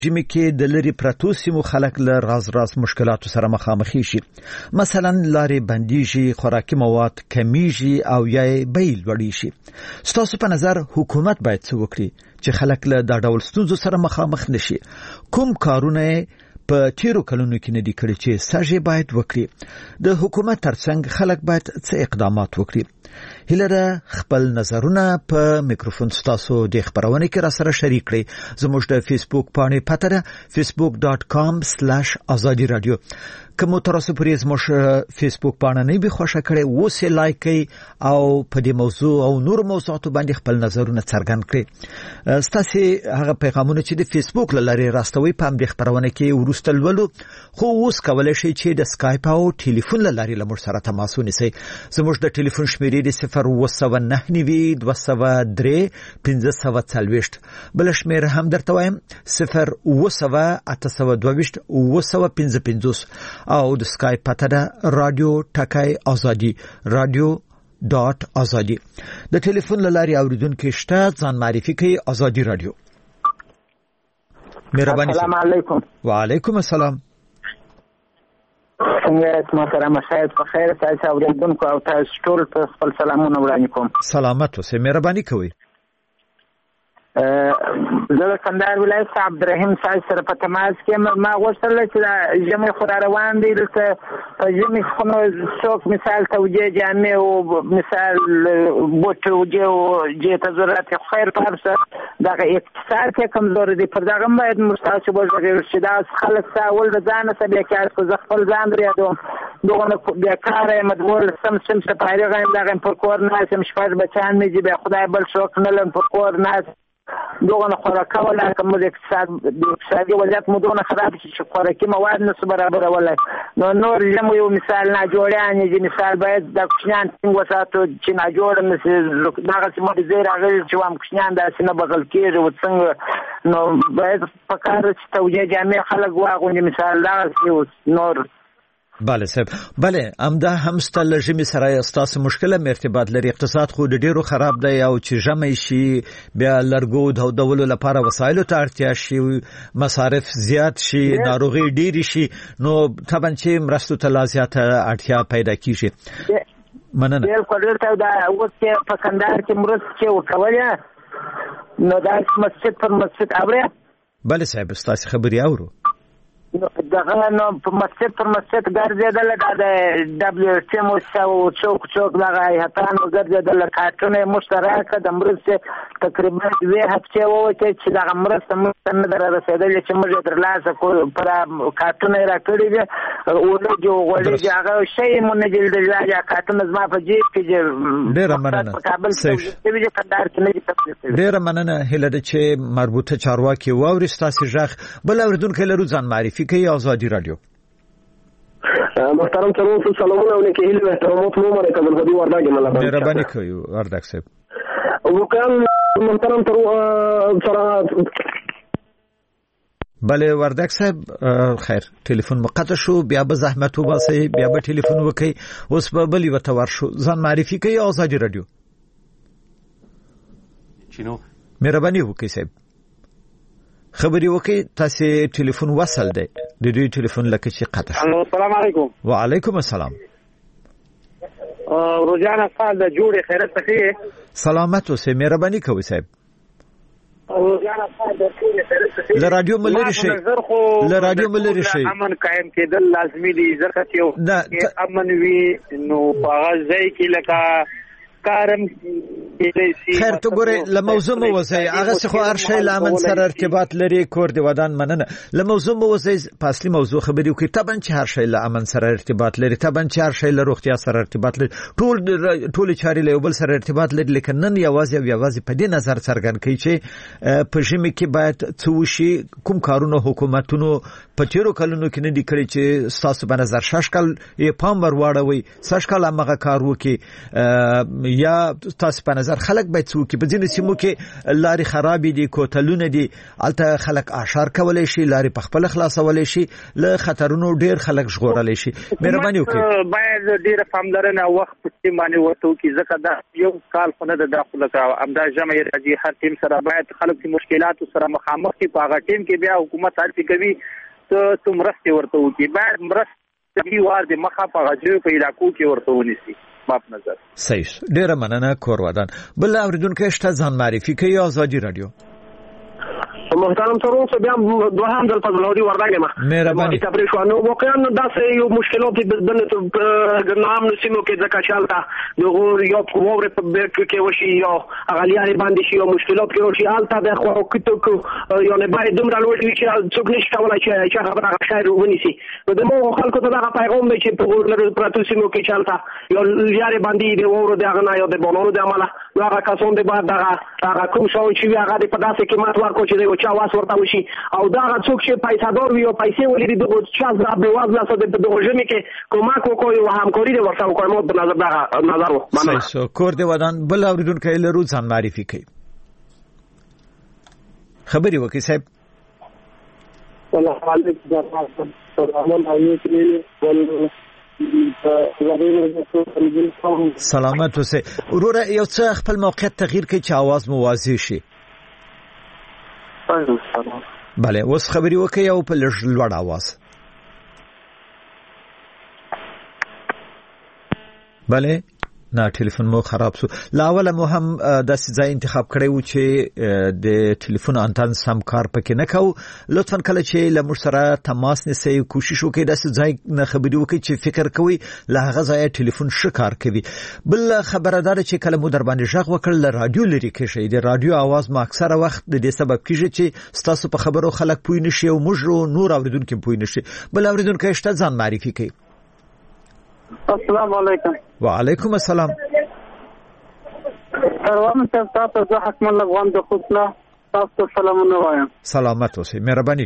جمی کې د لری پرتو سیمو خلک له راز مشکلاتو سره مخامخ شي. مثلا لارې بنديږي، خوراکي مواد کمیږي او یا بیل وړي شي. ستاسو په نظر حکومت باید څه وکړي چې خلک له دا ډول ستونزو سره مخامخ نشي؟ کوم کارونه په تیرو کلونو کې نه دي کړی چې ساجي باید وکړي؟ د حکومت ترڅنګ خلک باید څه اقدامات وکړي؟ هیلره خپل نظرونه په میکروفون ستاسو د خبرونه کې را سره شریک کړئ. زموږ د فیسبوک پاڼې پته ده facebook.com/azadi radio. کوم تاسو پرې زموږ فیسبوک پاڼه نه به خوښه کړئ وسه لایک کړئ او په دې موضوع او نور موضوعاتو باندې خپل نظرونه څرګند کړئ. ستاسو هغه پیغامونه چې د فیسبوک لاري راستوي په دې خبرونه کې ورستل ولو خو اوس کولای شئ چې د سکایپ او ټلیفون لاري لمر سره تماس ونیسئ. زموږ د ټلیفون شمیرې د 0299540 بل شمیر هم درته وایم 08922 او د سکایپ پته ده رادیو ټکای ازادي radio.azadi. د ټلیفون لاري اوریدونکو شته ځان معرفي کوي. ازادي رادیو. مهرباني. السلام علیکم. وعلیکم السلام. څنګه محترم شاید په خیر تاسو اوریدونکو او تاسو ټول په خپل سلامونه وړاندې کوم. سلامت اوسئ. مهرباني کوئ. زه کندهار ولایت عبدالرحیم صاحب سره په تماس کې ما غوښتل چې جمعي خورا روان دي دلته جمعي خونو څوک مثال توجیه جامع او مثال بوټ توجیه او جهت ضرورت خیر پارسه دغه اقتصاد کې کمزور دي پر دغه باید مستاسو وګورئ چې دا خلک ساول د ځان سره بیا کار کو خپل ځان لري دغه بیا کار مدمول سم سپاره غیم دغه پر کور نه سم شپږ بچان مې بیا خدای بل شوک نه لن پر کور نه دوغه خوراکه ولا کوم د اقتصادي وضعیت مودونه خراب شي چې خوراکي مواد نه برابر ولا نور لمو یو مثال نه جوړیان دي. مثال باید د کوچنیان څنګه وساتو چې نه جوړ مثل دغه سیمه دي زیر هغه چې وام کوچنیان داسې نه بغل کېږي او څنګه نو باید فکر چې توجیه جامع خلک واغوني مثال دا نور. بله صاحب، بله امدا هم ستل جمی سره استاس مشکله ارتباط لري. اقتصاد خو ډیرو خراب دی او چې جمع شي بیا لرګو د دولو لپاره وسایلو ته اړتیا شي، مصارف زیات شي، ناروغي ډیر شي، نو طبعا چې مرستو ته لازمه اړتیا پیدا کیږي. مننه. بالکل ته دا اوس په کندهار کې مرسته وکولې نو دا مسجد پر مسجد اوره. بله صاحب، استاس خبري اورو. دغه نو په مسجد پر مسجد ګرځیدل د WFP مو څوک دغه هتانو ګرځیدل کارتونه مشترک د مرسته تقریبا 2 هفته وته چې دغه مرسته نه در رسیدل چې موږ درلاسه کو پر کارتونه راکړي دي او له جو غوړي هغه شی مونږ جلد راځي کارتونه زما په جیب کې ډیر مننه. ډیر مننه. هله چې مربوطه چارواکي واوري ستاسو ژغ بل اوردونکو لرو ځان معرفي کوي. آزادی رادیو. محترم تروف سلامونه علیکم. هیله احترامات مو مرکز الهدی ورداګ مله. مهرباني کوي ورداګ صاحب. وکال محترم تروف سره بله ورداګ صاحب خیر ټلیفون مقطع شو، بیا به زحمت وباسي، بیا به ټلیفون وکي. اوس به بلی وتور شو. ځان معرفي کوي. آزادی رادیو. چینو مهرباني وکي صاحب. خبري وکي. تاسو ټلیفون وصل دی. د دې ټلیفون لکه چې قطع شو. السلام علیکم. وعلیکم السلام. روزانه سال د جوړې خیرت ته سلامت اوسئ. مهرباني کوئ صاحب. روزانه سال د جوړې خیرت ته ل رادیو ملری شي. ل رادیو ملری شي. امن قائم کېدل لازمي دي. ځکه چې امن وي نو هغه ځای کې لکه کارم خیر ته ګوره لموضوع مو وځي هغه څه خو هر شی لامن سره ارتباط لري. کور دی ودان مننه. لموضوع مو وځي په اصلي موضوع خبرې وکړي. طبعا چې هر شی لامن سره ارتباط لري، طبعا چې هر شی له روغتیا سره ارتباط لري، ټول چاري له بل سره ارتباط لري. لیکن نن یوازې په دې نظر څرګند کوي چې په ژمي کې باید څه وشي. کوم کارونه حکومتونو په تیرو کلونو کې نه دي کړی چې ستاسو په نظر شاشکل یې پام ور واړوي، شاشکل هغه کار وکړي یا تاسو په نظر خلک باید څوک په ځینې سیمو کې لارې خراب دي کوتلونه دي الته خلک اشار کولای شي لارې په خپل خلاصولای شي له خطرونو ډیر خلک ژغورلی شي مهرباني وکړئ باید ډیر پاملرنه وخت په باندې ورته کی ځکه دا یو کال خو نه د داخله کا امدا جمع راځي هر ټیم سره باید خلک په مشکلات سره مخامخ کی په هغه ټیم کې بیا حکومت هڅه کوي ته مرسته ورته وکي باید مرسته کوي وار د مخه په غجو په علاقو کې ورته ونیسي ماپ نظر صحیح ډیر مننه کور ودان بل اوریدونکو شته ځان معرفي کوي آزادي رادیو محترم ترون څه بیا دوه هم د فضلودي وردانګه ما مهرباني تبرې شو نو واقعا دا سه یو مشکلات د نام نسینو کې ځکه چالتا دغه یو کومره په بیرک کې وشي یو اغلیاري باندې شي یو مشکلات کې وشي الته د خو کتو یو نه باید دومره لوړ چې څوک نشي کولای چې خبره غشای ونیسي نو د مو خلکو ته دا پیغام دی چې په ورلر پراتو سینو کې چالتا یو یاري باندې دی ورو د غنا یو د بونورو د عمله نو هغه کسون دی بعد هغه کوم شو چې هغه په داسې کې مات ورکو چې چا واس ورته وشي او دا څوک چې پیسادور وي او پیسې ولري د چا زاب به وازله سره د دغه کې کومک وکوي او همکاري ورته وکړي مو د نظر صحیح کور دی ودان بل اوریدونکو لرو ځان معرفي کوي خبري وکي صاحب السلام علیکم سلام علیکم سلامت اوسه وروره یو څه خپل موقعیت تغییر کړي چې आवाज مو واضح شي بله اوس خبري وکي او په لوړ आवाज بله نه ټلیفون مو خراب شو لاول مو هم د ځای انتخاب کړی و چې د ټلیفون انتن سم کار پکې نه کو لطفا کله چې لمر سره تماس نسئ کوشش وکړئ د ځای نه خبري وکړئ چې فکر کوئ له هغه ځای ټلیفون ښه کار کوي بل خبردار چې کله مو در باندې ژغ وکړ له رادیو لري کې د رادیو आवाज ما اکثره وخت د دې سبب کیږي چې تاسو په خبرو خلک پوي نشي او موږ نور اوریدونکو پوي نشي بل اوریدونکو شته ځان معرفي کوي السلام علیکم وعلیکم السلام روان تاسو زه حکم الله غوام د خپل تاسو سلامونه وایم سلامت اوسئ مهرباني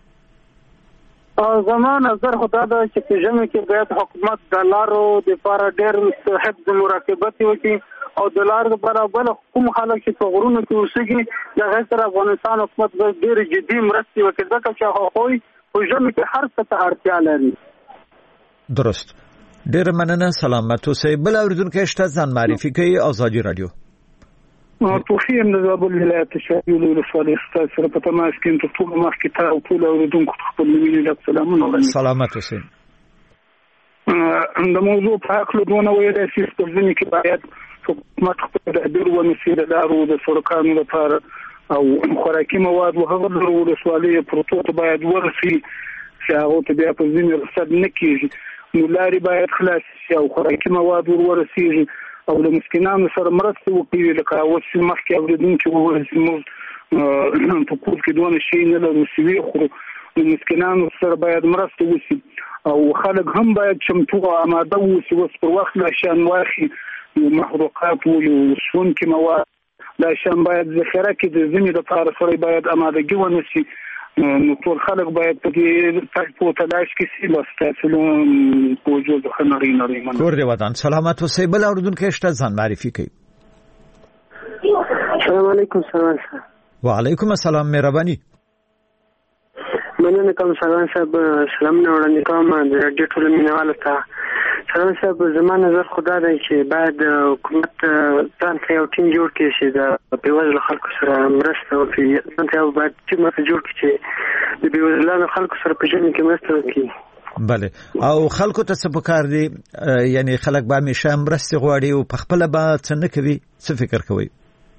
زموږ نظر خدا دا چې په جمع کې باید حکومت د لارو د لپاره ډېر حفظ مراقبت وکړي او د لارو لپاره بل کوم خلک چې په غرونو کې اوسېږي د غیر افغانستان حکومت به ډېر جدي مرستې وکړي ځکه چې هغوی په جمع کې هر څه ته اړتیا لري درست ډېر مننه سلامت اوسئ بل اوریدونکو شته ځان معرفي کوي آزادي رادیو توفیق د زابل ولایت شایل ولسوالۍ سره په تماس کې ټول مخکې ته او ټول اوریدونکو خپل ملي سلامونه سلامت اوسئ د موضوع په اړه دونه ویل چې په ځینې کې باید حکومت خپل تدبیر ونیسي د لارو د سړکانو لپاره او خوراکي مواد او هغه د ولسوالۍ پروتوکول باید ورسي چې هغه ته بیا په ځینې رصد نه کیږي نو لاري باید خلاص شي او خوراکي مواد ورسیږي او د مسکینانو سره مرسته وکړي لکه اوس مخکې اوریدونکو وویل چې موږ په کور کې دونه شي نه لرو چې خو د مسکینانو سره باید مرسته وشي او خلک هم باید چمتو او آماده وي اوس پر وخت لا شان واخي محروقات او شونکي مواد لا شان باید ذخیره کې د ځینې لپاره سره باید آمادګي ونشي نو ټول خلک باید په دې په تلاش کې سي بس تاسو په وجود خنري نري من کور دی ودان سلامت اوسئ بل اوریدونکو شته ځان معرفي کوي السلام علیکم سلام وعلیکم السلام مهرباني مننه کوم صاحب سلام نه وړاندې کوم د رادیو ټول مینوالو ته صاحب زموږ نظر خدا دی چې باید حکومت ځان ته یو ټیم جوړ کړي چې د بیوزلو خلکو سره مرسته وکړي ځان ته باید ټیم جوړ کړي چې د بیوزلو خلکو سره په ژوند کې مرسته وکړي بله او خلکو ته څه پکار دي یعنی خلک به همیشه مرسته غواړي او په خپل به څه نه کوي څه فکر کوي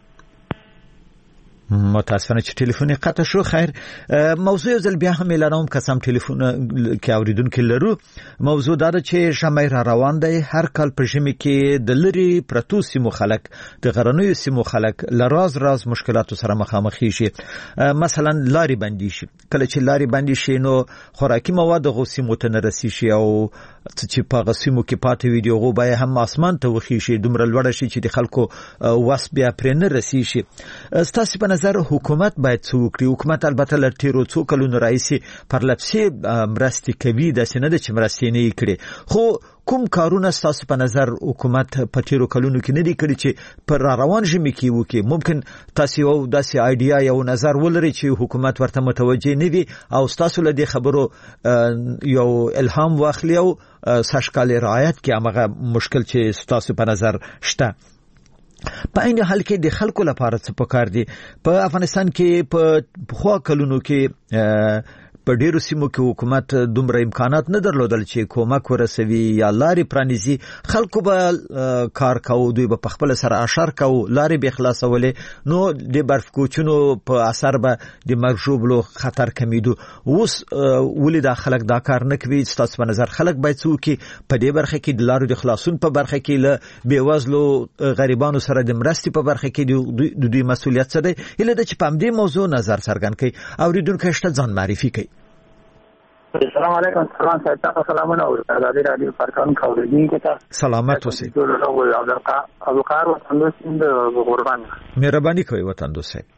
متاسفانه چې ټلیفون قطع شو خیر موضوع ځل بیا هم اعلانوم قسم ټلیفون کې اوریدونکو لرو موضوع دا چې شمیر روان دی هر کال په ژمي کې د لری پرتو سیمو خلک د غرنوي سیمو خلک لراز مشکلات سره مخامخ شي مثلا لاري بندي شي کله چې لاري بندي شي نو خوراکي مواد غو سیمو ته نه رسي شي او چې په غسیمو کې پاتې ویډیو غو به هم اسمان ته وخی شي دومره لوړ شي چې د خلکو واس بیا پرې نه رسي شي ستاسو په نظر حکومت باید څه وکړي حکومت البته له تیرو څو کلونو راځي پر لپسې مرستې کوي د سینې د مرستې نه کړي خو کوم کارونه ستاسو په نظر حکومت په تیرو کلونو کې نه دي کړی چې پر روان ژمي کې وکي؟ ممکن تاسو یو داسې آیډیا یو نظر ولرئ چې حکومت ورته متوجه نه وي او ستاسو له دې خبرو یو الهام واخلي او ساشکال رعایت کې هغه مشکل چې ستاسو په نظر شته. په این حال کې د خلکو لپاره څه پکار دي؟ په افغانستان کې په خوا کلونو کې په ډیرو سیمو کې حکومت دومره امکانات نه درلودل چې کومک ورسوي یا لارې پرانیزي. خلکو به کار کاوه، دوی به په خپل سره اشر کاوه، لارې به خلاصولې، نو د برف کوچونو په اثر به د مرګ ژوبلو خطر کمیدو. اوس ولې دا خلک دا کار نه کوي؟ ستاسو په نظر خلک باید څه وکړي په دې برخه کې؟ د لارو د خلاصون په برخه کې له بېوزلو غریبانو سره د مرستې په برخه کې د دوی مسؤلیت څه دی؟ هیله ده چې په همدې موضوع نظر څرګند کړي. اوریدونکو شته ځان معرفي کړي. السلام علیکم. سلام صاحب، سلامونه او ازادي رادیو فرقان کوردین کې تا سلامت اوسئ. عبدالقادر وطندوس د قربان مهرباني کوي وطندوس صاحب.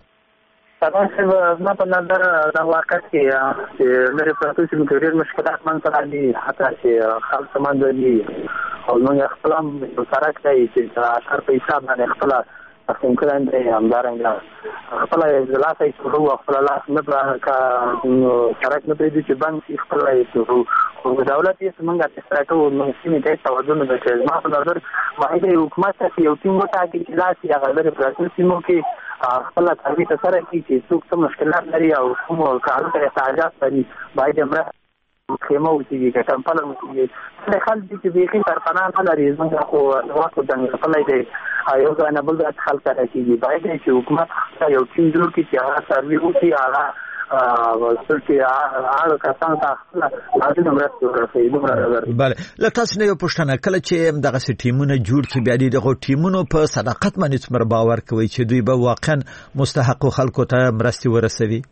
طبعا ما په نظر د واقعیت کې چې مې په تاسو کې ډېر مشکلات من سره دي، حتی چې خلک سامان دي او نو خپل سره کوي چې اثر په حساب باندې خپل اصلا کلان دی همدارنګه خپل اجلاس یې شروع خپل لاس نه کا سرک نه پیږي چې باندې خپل یې شروع او دولت یې څنګه تاسو نو سیمه ته توجه نه کوي. ما په نظر باندې حکومت ته یو ټیم وټاکي چې لاس یې غلبه پراتل سیمو کې خپل تربیت سره کې چې څوک څه مشکلات لري او کوم کارونه ته احتیاجات لري باید امر خیمه وسیږي که کمپل وسیږي. خلک چې بیخي ترپناه نه لري زموږ خو وخت دنګ خپلای دی یو ځای نه بل ځای خلک راکېږي. باید چې حکومت یو ټیم جوړ کړي چې هغه سروي وکړي، هغه هغه کسان ته خپل لازم مرسته ورکړي. بله، له تاسو نه یو پوښتنه، کله چې دغه ټیمونه جوړ کړي بیا دغه ټیمونو په صداقت باندې څومره باور کوي چې دوی به واقعا مستحق خلکو ته مرستې ورسوي؟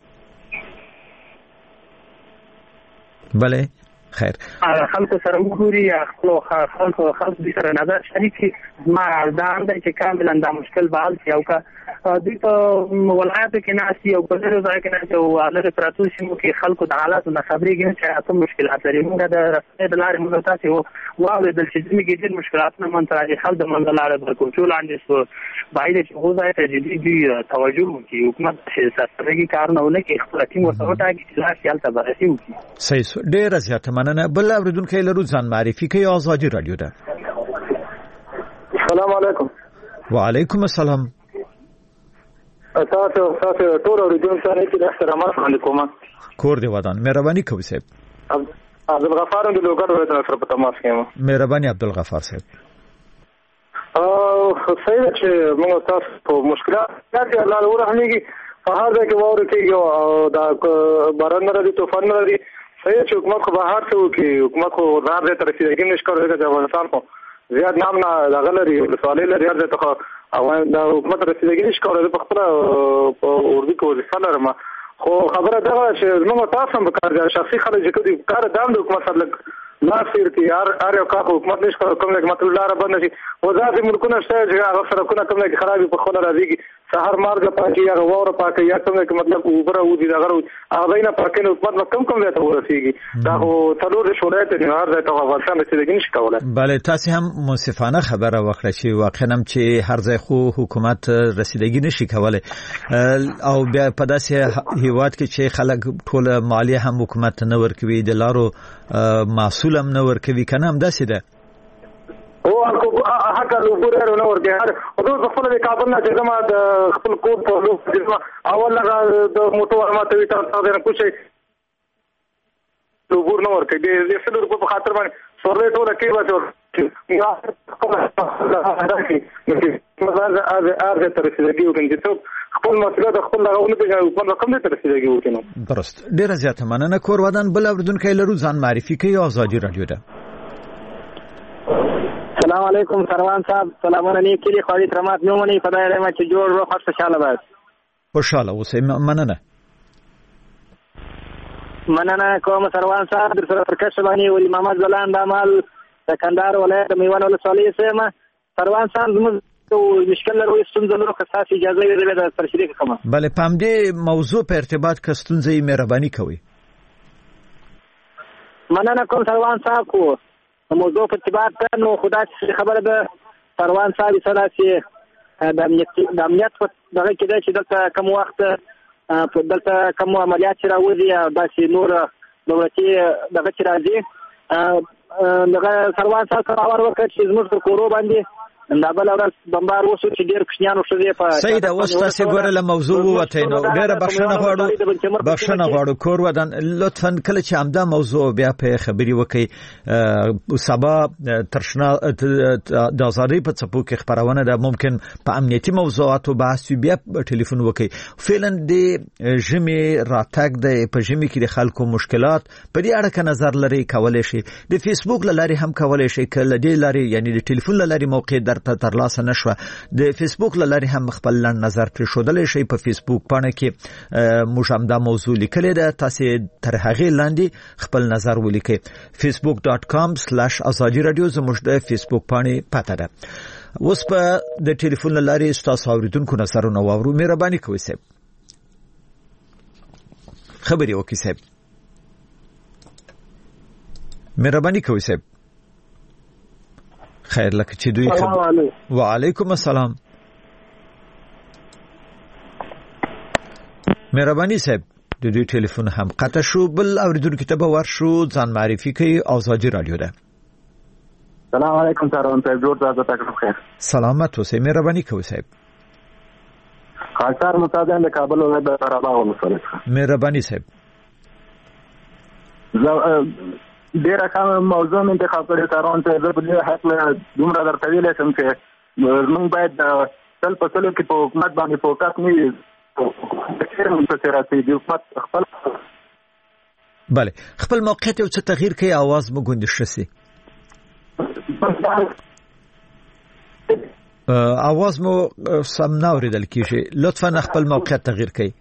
بله خیر، خلکو سره وګوري، خلکو سره نظر شریک ما دا هم چې کاملا دا مشکل به حل شي. او که دوی په ولایاتو کې ناستي او په لرې ځای کې ناستي او لرې پراتو سیمو کې خلکو د حالاتو نه خبرېږي نه چې څه مشکلات لري. موږ د رسنۍ د لارې موږ تاسې واورېدل چې ځینې کې ډېر مشکلاتونه منځته راځي. خلک د منځه لاړه د کنټرول لاندې شو. باید چې هغو ځای ته جدي دوی توجه وکړي، حکومت سرسرګي کارونه ونه کړي، خپله ټیم ورته وټاکي چې لاس یې هلته بررسي وکړي. صحیح، ډېره زیاته مننه. بل اوریدونکی لرو، ځان معرفي کوي. ازادي رادیو ده. السلام علیکم. وعلیکم السلام. تاسو ټول اوریدونکو سره کې د احترامات باندې کوم کور دی ودان. مهرباني کوي صاحب. عبدالغفار د لوګر ولایت سره په تماس کې یم. مهرباني عبدالغفار صاحب. صحیح چې موږ تاسو په مشکلات کې الله ورحمېږي په هر ځای کې واره کېږي او دا باران نه راځي، طوفان نه راځي. صحیح چې حکومت خو بهر څه وکړي، حکومت خو ځان ځای ته رسېدګي نشي کولی. د افغانستان خو زیات نام نه دغه لري، ولسوالۍ لري، هر ځای ته خو د حکومت رسېدګي نشي کولی. زه په خپله په اردو کې وظیفه لرم، خو خبره دغه چې زموږ تاسو هم په کار دی، شخصي خلک چې کوي کار دا هم د حکومت سره لږ لاس تېر کړي. هر یو کار حکومت نشي کولی، کوم ځای کې مطلب لاره بنده شي. خو داسې ملکونه شته چې هغه سړکونه کوم ځای کې خراب وي، په خپله راځېږي، سهار مالګه پاکي، هغه واوره پاکي، یا کوم ځای کې مطلب اوبه راوځي دغه هغه ځای نه پاکي، نو حکومت به کوم ځای ته ورسېږي. دا خو څلور ولایت دي، هر ځای ته افغانستان رسېدګي نشي کولی. بله، تاسې هم منصفانه خبره وکړه چې واقعا هم چې هر ځای خو حکومت رسېدګي نشي کولی، او بیا په داسې هیواد کې چې خلک ټوله مالیه هم حکومت نه ورکوي، د لارو محصول هم نه ورکوي، که نه همداسې ده؟ او حق له ګورو نه ورته هر او خپل د کابل نه چې زما د خپل کور په لور اول هغه د موټو ارماته وی تاسو نه کوشي له ګور نه ورته د فلور په خاطر باندې سورلې ټوله کې وځو یا مثلا ارزه تر رسیدګي وکړي چې خپل مسله خپل لغونه په حکومت کوم ته رسیدګي وکړي. درست، ډیره زیاته مننه. کور ودان. بل اوریدونکو لرو، ځان معرفي کوي. ازادي رادیو ده. السلام علیکم سروان صاحب، سلامونه نیکی لی خواهی ترمات میومنی فدای رحمت چه جور رو خوش خوشحاله باید. خوشحاله اوسئ. مننه کوم سروان صاحب، در سره پرکش باندې ولی محمد زلان د عمل د کندهار ولایت میوان ولسوالۍ سیمه. سروان صاحب زموږ مشکل لرو، ستونزه لرو، که تاسو اجازه یې د سره شریک کوم. بله، په همدې موضوع په ارتباط که ستونزه یې مهرباني کوي. مننه کوم سروان صاحب. کو موضوع په ارتباط نو خدای خبره ده سروان صاحب سره چې د امنیت په دغه کې ده چې دلته کوم وخت په دلته کوم عملیات چې راوځي او داسې نور دولتي دغه چې راځي دغه سروان صاحب خبر وکړ چې زموږ پر کورو باندې دا بل ورځ بمبار وشو چې ډېر کوچنیانو شوې په سید اوس تاسو ګوره له موضوع وته نو ډېر بخښنه غواړو کور ودان لطفا کله چې همدا موضوع بیا په خبري وکي سبا ترشنا د ازادي په څپو کې خبرونه ده ممکن په امنیتي موضوعاتو بحث بیا ټلیفون وکي فعلا د جمی راتګ د په جمی کې د خلکو مشکلات په دې اړه نظر لري کولای شي د فیسبوک لاري هم کولای شي کله د لاري یعنی د ټلیفون لاري موقع ته ترلاسه نشوه د فیسبوک لاري هم خپل نظر پر شودل شي په فیسبوک باندې کې موږ هم دا موضوع لیکلې ده تاسو تر هغه لاندې خپل نظر ولیکئ facebook.com/azadi radio زموږ د فیسبوک باندې پته ده اوس په د ټلیفون لاري تاسو اوریدونکو نظرونه واورو مهرباني کوئ صاحب خبري وکړئ صاحب مهرباني کوئ صاحب خیر لکه چې دوی وعلیکم السلام مهرباني صاحب د دوی ټلیفون هم قطع شو بل اوریدونکو ته به ورشو ځان معرفي کوي ازادي رادیو ده سلام علیکم سروان صاحب جوړ تاسو ته خیر سلامت اوسئ مهرباني کوئ صاحب خاصار متادان د کابل ولایت د قراباغ ولسوالۍ مهرباني صاحب ډیره کوم موضوع انتخاب کړی سروان صاحب په دې حق له دومره درته ویل شم چې موږ باید تل په ټولو کې په حکومت باندې فوکس نه وي منتصراتي د حکومت خپل بله خپل موقعیت او څه تغییر کوي आवाज مو ګوندش شي आवाज مو سم نه اوریدل کیږي لطفا خپل موقعیت تغییر کړئ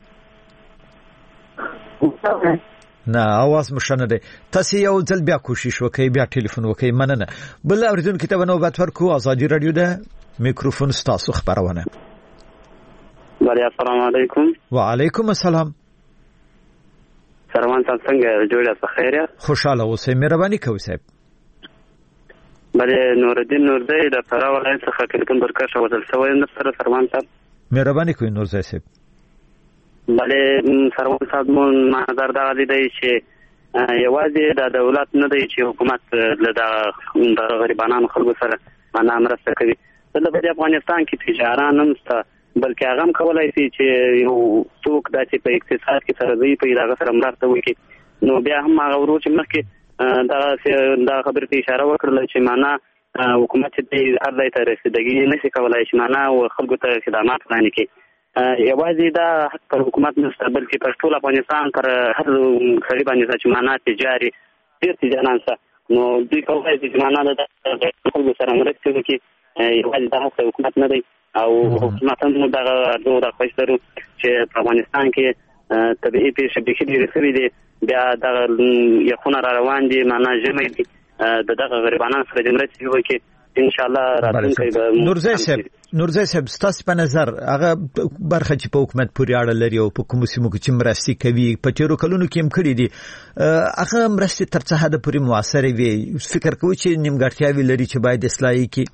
نه आवाज مشنه ده تاسو یو ځل بیا کوشش وکړئ بیا ټلیفون وکړئ مننه بل اوریدونکو ته نوبت ورکو ازادي رادیو ده میکروفون ستاسو خبرونه بله السلام علیکم وعلیکم السلام سروان صاحب څنګه جوړه په خیره خوشاله اوسئ مهرباني کوئ صاحب بله نورالدین نورزی د فراه ولایت څخه ټلیفون برکشه وصل شوی نه سره سروان صاحب مهرباني کوئ نورزی صاحب بله سروان صاحب مون نظر دا دی چې یوازې د دولت نه دی چې حکومت د غریبانو خلکو سره معنا مرسته کوي د افغانستان کې تجاران هم شته بلکې هغه هم کولای شي چې یو څوک داسې په اقتصاد کې سره دی په هغه سره مرسته وکړي نو بیا هم هغه ورو چې مخکې دا خبرې ته اشاره وکړله چې معنا حکومت دې هر ځای ته رسیدګي نشي کولای چې معنا خلکو ته خدمات وړاندې کړي یوازې دا حق پر حکومت نشته بلکې پر ټول افغانستان پر هر سړي باندې چې معنا تجاري ډېر تجاران شته نو دوی کولای شي چې معنا د خلکو سره مرسته وکړي یوازې دا حق حکومت نه دی او حکومت هم دغه ډول خوښ لرو چې په افغانستان کې طبیعي پیښې بېخي ډېرې شوي دي بیا دغه یخونه را روان دي معنا ژمی دي د دغه غریبانو سره د مرستې وکړي ان شاء الله راتلونکی به نورزی صاحب ستاسو په نظر هغه برخه چې په حکومت پورې اړه لري او په کوم سیمو کې چې مرستې کوي په تیرو کلونو کې هم کړي دي هغه مرستې تر څه حد پورې موثرې وي فکر کوئ چې نیمګړتیاوې لري چې باید اصلاح کړي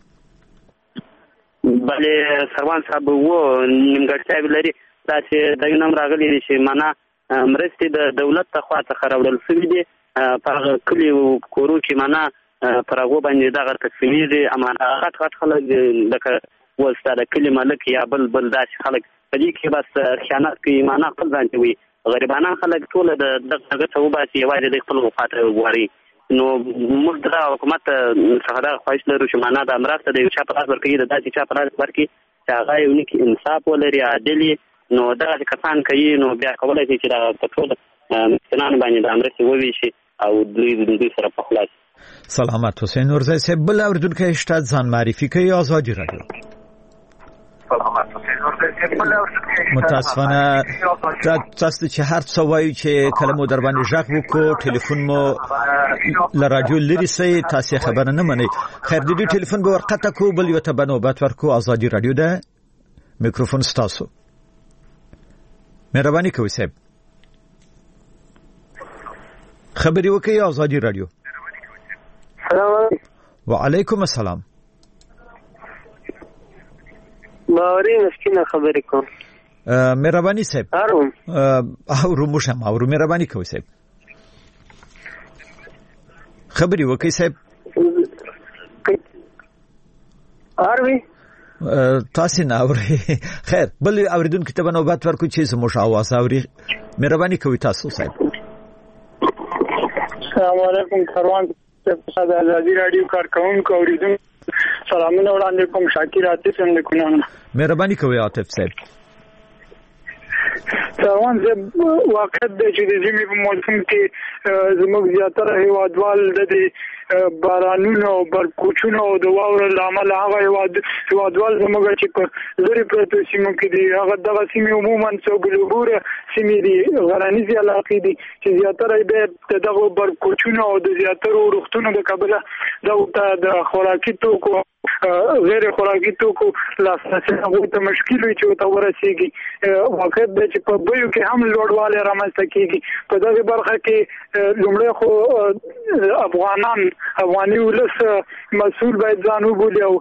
بله سروان صاحب و نیمګړتیاوې لري دا چې د یو نوم راغلی دي چې معنا مرستې د دولت لخوا څخه راوړل شوي دي په هغه کلیو کورو کې معنا پر هغه باندې دغه تقسیمېږي اما غټ خلک لکه وستا د کلی ملک یا بل داسې خلک په دې کې بس خیانت کوي معنا خپل ځان ته وي غریبانه خلک ټول دغه څه وباسي یوازې د خپل غوښاته وغواړي نو موږ د حکومت څخه دا خواهش لرو چې معنا د مرسته د یو چا په لاس ورکوي د داسې چا په لاس ورکوي چې هغه یو نیک انصاف ولري عادل نو دغه کسان کوي نو بیا کولی شي چې دغه په ټول مسکینانو باندې د مرستې وویشي او دوی سره په خلاص سلامت حسین نورزی صاحب بل اوریدونکی شته ځان معرفي کوي ازادي رادیو متاسفانه تاسو چې هر څه وایي چې کلمو در باندې ژغ وکړو ټلیفون مو ل رادیو لري سي تاسو خبر نه منئ خیر دې ټلیفون به ورقته کو بل یو ته بنوبت ورکو ازادي رادیو ده میکروفون ستاسو مهرباني کوئ صاحب خبري وکړئ ازادي رادیو سلام علیکم وعلیکم السلام. باوري مسکینه خبرې کوم. مهرباني صاحب. او مشم او مهرباني کوي صاحب. خبري وکي صاحب. اروي تاسو نه اوري. خیر بل اوریدونکو ته نوبت ورکو چې زموږ आवाज اوري. مهرباني کوي تاسو صاحب. السلام علیکم کاروان صاحب ازادي رادیو کارکونکو اوریدونکو سلامونه وړاندې کوم. شاکر عاطف هم لیکونه. مهرباني کوي عاطف صاحب. کاروان صاحب واقع د چې د ژمي په موسم کې زموږ زیاتره هیوادوال د بارانونو او برکوچونو او د واورو لامل هغه هیوادوال زموږ چې په لري پروتو سیمو کې دي هغه دغه سیمې عموما څوبلوبوره سیمې دي غرنیزي علاقې دي چې زیاتره دغه برکوچونو او د زیاتره روغتونو د کبله د خوراکي توکو غیر خوراکي توکو لاسرسي هغه ته مشکل وي چې ته ورسیږي. واقع د چې په بیو کې هم لوړوالی رامنځته کیږي. په دغه برخه کې لومړی خو افغاني ولس مسؤل باید ځان وبولي او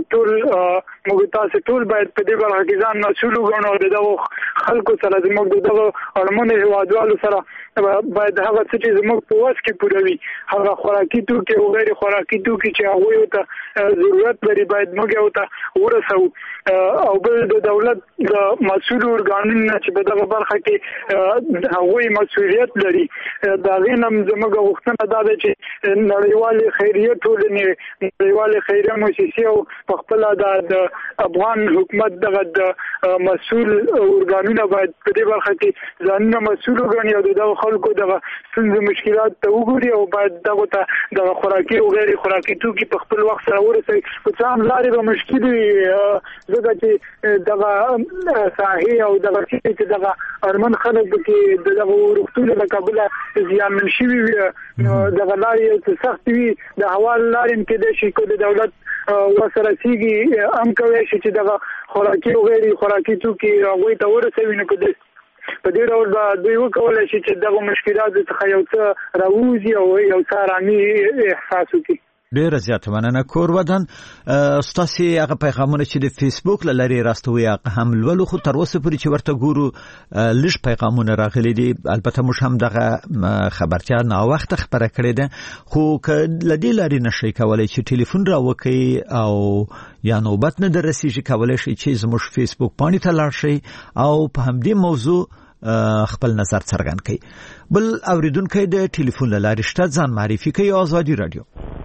موږ تاسو ټول باید په دې برخه کې ځان مسؤل وګڼو. دغه خلکو سره زموږ دغه اړمنو هیوادوالو سره باید هغه څه چې زموږ په واس کې پوره وي هغه خوراکي توکي او غیر خوراکي توکي چې هغه ته ضرورت لري باید موږ یو ته ورسو. او بل د دولت د مسؤل ارګانونو چې په دغه برخه کې هغوی مسؤلیت لري دا غینم زموږ غوښتنه ده چې نړیوالې خیریه ټولنې نړیوالې خیریه مؤسسې او په خپل د افغان حکومت دغه د مسؤل ارګانونو باید په دې برخه کې ځانونه مسؤل وګڼي او دغه خلکو دغه ستونزې مشکلات ته وګوري او باید دغه ته د خوراکي او غیر خوراکي توکي په خپل وخت سره ورسوي. په څه هم لارې به مشکل وي ځکه چې دغه ساحې او دغه چې دغه ارمن خلک کې دغه روغتون له کابل زیانمن شوي وي نو دغه لارې سخت وي. د هوا لارې کې د شي کو د دولت وسره سیږي هم کوي چې دغه خوراکي او غیر خوراکي توکي هغه ته ورسوي. نو کده په دې ډول به دوی وکولای شي چې دغه مشکلات څخه یو څه راوځي او یو څه آرامي احساس وکړي. ډیر زیات مننه کور ودان. ستاسو هغه پیغامونه چې د فیسبوک لاري راستوي هغه هم لولو خو تر اوسه پورې چې ورته ګورو لږ پیغامونه راغلي دي. البته موږ هم دغه خبرتیا نه وخت خبره کړې ده خو لدی لاري نشي کولای چې ټلیفون را وکي او یا نوبت نه درسیږي کولای شي چې زموږ فیسبوک باندې ته لاړ شي او په همدې موضوع خپل نظر څرګند کړي. بل اوریدونکو د ټلیفون لاري شته ځان معرفي کوي. آزادي رادیو.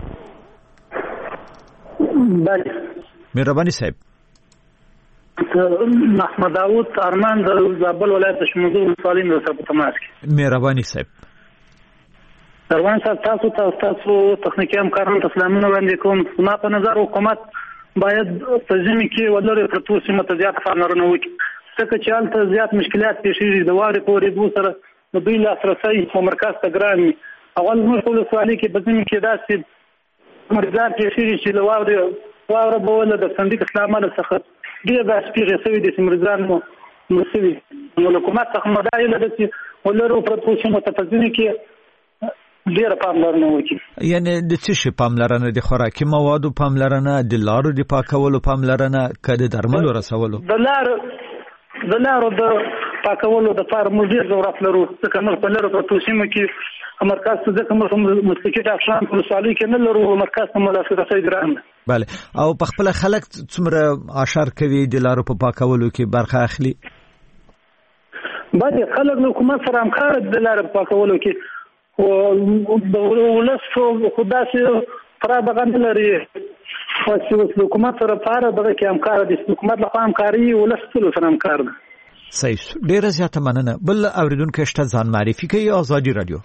بله مهرباني صاحب. محمد داوود ارمان د زابل ولایت شموزو ولسوالۍ نه سره په تماس کې. مهرباني صاحب. روان صاحب تاسو تخنیکی همکارانو ته سلامونه وړاندې کوم. ما په نظر حکومت باید په ژمي کې ولر پروتو سیمه ته زیات پاملرنه وکړي ځکه چې هلته زیات مشکلات پیښیږي. د واورې په اورېدو سره د دوی لاسرسی په مرکز ته ګران وي. اول موږ په ولسوالۍ کې په ژمي کې داسې مرزار پیښیږي چې له واوره به ولر د صندوق اسلام له څخه ډېر داسې پیښې شوي دي چې مرزان مو مسوي. نو حکومت څخه مدعي ده چې ولر پروتو سیمه ته په ژمي کې ډیر پاملرنه وکړي. یعنی د څه شي پاملرنه؟ د خوراکي موادو پاملرنه، د لارو د پاکولو پاملرنه، کده درملو رسولو؟ د لارو د پاکولو د فار مدیر ضرورت لرو. ځکه موږ په لارو په توسیمه کې مرکز ته ځکه موږ مسلکي ډاکټران په وسالي کې نه لرو. مرکز ته ملاسرسي ګران. بله. او په خپل خلک څومره اشر کوي د لارو په پاکولو کې برخه اخلي؟ باندې خلک له حکومت سره همکار د لارو په پاکولو کې او د ولسو خداسي فرا بغان لري. چې حکومت سره پاره دغه کې همکار دي. حکومت له همکاري ولسو سره همکار دي. صحیح. ډیره زیاته مننه. بل اوریدونکو شته ځان معرفي کوي. آزادي رادیو.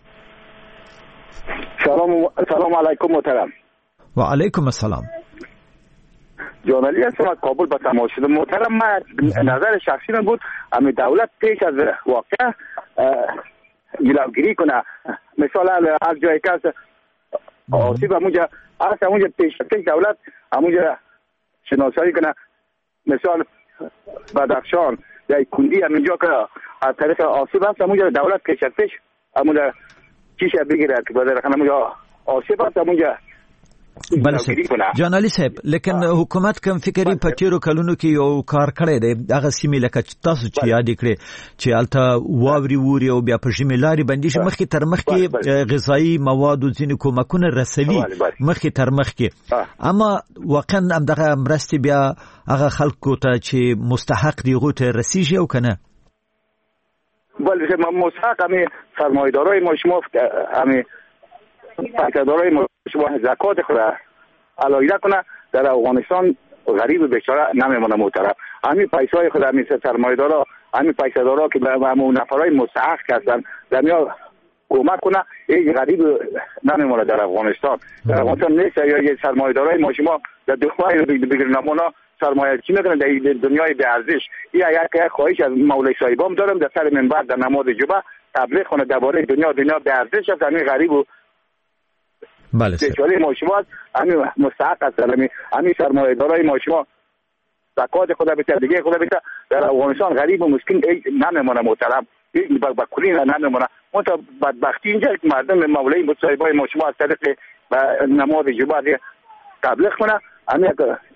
سلام علیکم محترم. و علیکم السلام. جورنالیست هستم از کابل با تماس شدم. محترم من نظر شخصی من بود امی دولت پیش از واقع جلوگیری کنه. مثلا از جایی که آسیب همونجا هست همونجا پیش دولت همونجا شناسایی کنه. مثال بدخشان یا کندی همینجا که از طریق آسیب هست همونجا دولت پیش همونجا چیشه بگیره که بازه رخنه همونجا آسیب هست همونجا بله جان علي صاحب لیکن حکومت کوم فکرې په تیرو کلونو کې یو کار کړی دی هغه سیمې لکه تاسو چې یاد کړئ چې هلته واوري ووري او بیا په ژمي لارې بندي شي مخکې تر مخکې غذایي مواد او ځینې کومکونه رسوي مخکې تر مخکې اما واقعا همدغه مرستې بیا هغه خلکو ته چې مستحق دي هغوی ته رسیږي او که نه بله مستحق همین سرمایه‌دارای ما شما همین پیسه‌دارای ما شما زکات خود علایده کنه در افغانستان غریب و بیچاره نمیمونه محترم همین پیسه‌های خود همین سرمایه‌دارا همین پیسه‌دارا که به همون نفرای مستحق هستن دنیا کمک کنه این غریب نمیمونه در افغانستان در افغانستان نیست یا یه سرمایه‌دارای ما شما در دنیای بگیر نمونه سرمایه چی میکنن در دنیای به ارزش یک خواهش از مولوی صاحبام دارم در سر منبر در نماز جمعه تبلیغ کنه درباره دنیا به ارزش است همین غریب و بله بیچاره ما شما همین مستحق است همین سرمایه‌دارای ما شما زکات خدا بده دیگه خدا بده در افغانستان غریب و مسکین نمیمونه محترم با کلی نمیمونه اون تا بدبختی اینجا که مردم مولوی صاحبای ما شما از طریق نماز جمعه تبلیغ کنه همین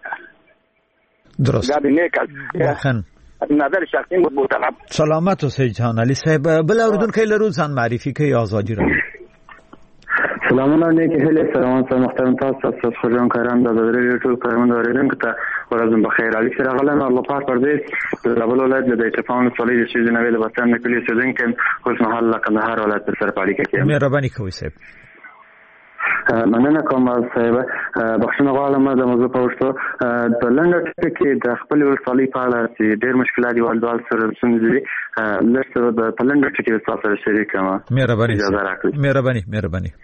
درست نظر شخصی محترم سلامت اوسئ جان علي صاحب بل اوریدونکو لرو ځان معرفي کوي آزادي راډیو سلامونه نیکی هیله سلامات محترم تاسو خوشحال کاران د ادارې ټول کارمند اوریدونکو ته ورځم بخیر علي سره غلم الله پاک پردیس د بل ولایت د اتفاق صلیبي چې جنوي د وطن کلی سودن اوس محل کندهار ولایت سره پاړی کوي مهرباني کوئ صاحب مننه کوم صاحب بخښنه غواړم د موضوع په وشتو په لنډه کې د خپل ولسوالۍ په اړه چې ډېر مشکلات دي والدوال سره ستونزې دي لږ په لنډه کې تاسو سره شریک کړم مهرباني